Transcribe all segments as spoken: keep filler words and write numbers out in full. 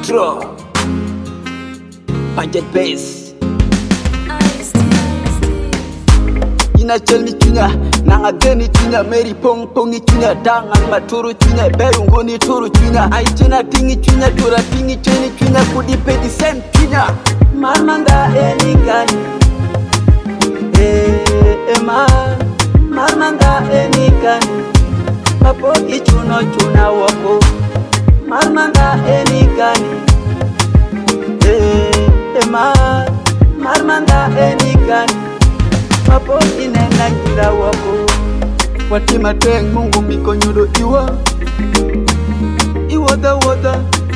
Quattro Budget Bass Ina chelmi chunya Nanga geni chunya Meri pong pongi chunya Dangan maturu chunya Beru ngoni turu chunya Aichena tingi chunya Tura tingi cheni chunya Kudi pedi sen chunya Marmanda enikani Eh ema Marmanda enikani Papo ichuno chuna wako Marmanda enikani Eh ema Marmanda enikani Papo inena jira wako Watima teng mungu miko nyudo iwa Iwada wada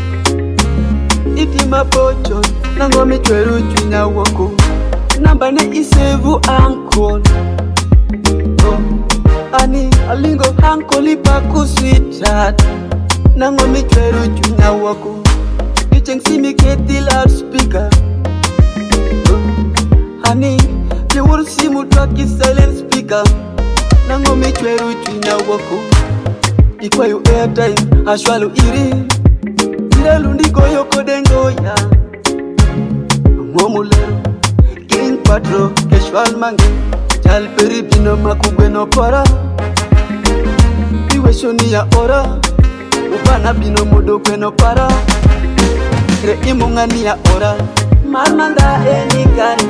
Itima pocho Nangomi chweru chunya wako Nambane isevu uncle Oh Ani alingo uncle ipaku sweetheart Nangomi chweru chunya wako Icheng simi keti loudspeaker Oh Ani The world simu twaki silent speaker Nangomi chweru chunya wako Ikwa yu airtime ashwalu iri Ira lundi goyo kodengo ya Ngomulero King Quattro Keshwal mange Chal peri bino makugwe no para Iwe shoni ya ora Ubana bino modo kwe no para Kre imungani ya ora Marmanda enikani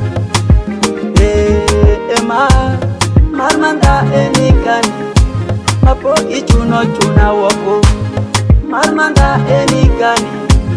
Eh ema Marmanda enikani Mapo ichuno chuna wako Marmanda enikani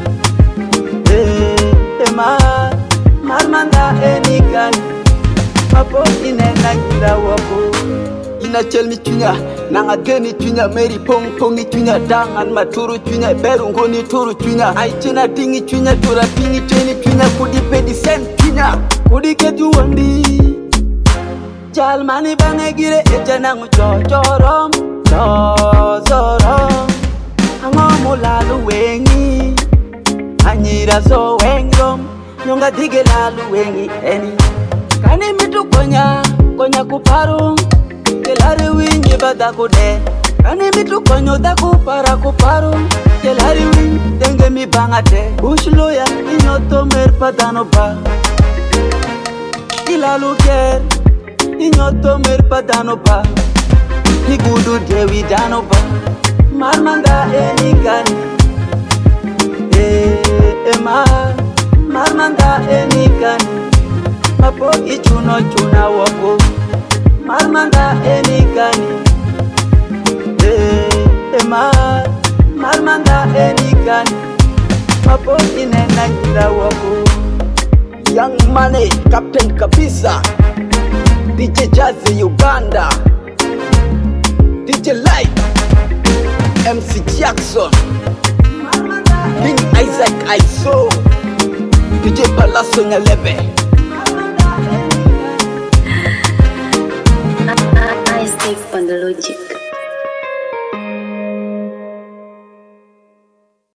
Eh ema Marmanda enikani Papo inena jira wako Ina chelmi chunya Nanga geni chunya Meri pong pongi chunya Dangan maturu chunya Beru ngoni turu chunya Aichena tingi chunya Tura tingi cheni chunya Kudi pedi sen chunya Kudi ketu wandi Chal mani bange gire Echena ngu chochorom Chozorom Angomu lalu wengi Anyira so wengrom Nyonga dige lalu wengi eni Kani mitu konya, konya kuparu Kelari winyi bada kude Kani mitu konyo da kupara kuparu Kelari winyi denge mi bangate Ushloya inyoto merpadano ba Ilalu ger Inyoto merpadano ba Higudu dewi dano ba Marmanda enikani Eh ema Marmanda enikani Papo ichuno chuna wako Marmanda enikani Eh ema Marmanda enikani Papo inena jira wako Young Money, Captain Kabisa D J Jazzy Uganda D J Light M C Jackson King Isaac Iso D J Palaso Nyalebe